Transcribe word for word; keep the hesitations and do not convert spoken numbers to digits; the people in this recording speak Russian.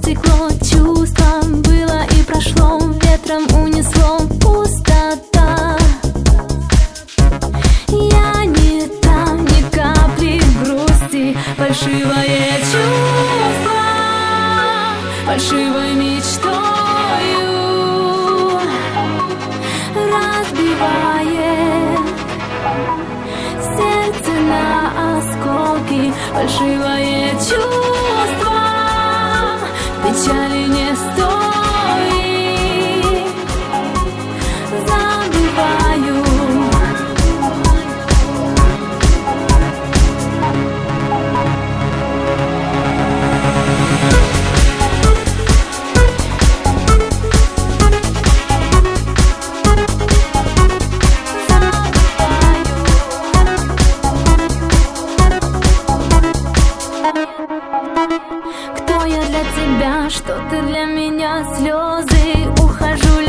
стекло, чувство было и прошло, ветром унесло пустота. Я не там, ни капли грусти, фальшивое чувство, фальшивой мечтою разбивает сердце на осколки. Фальшивое чувство печали не стоит. Забываю. Кто я для тебя, что ты для меня? Слезы, ухожу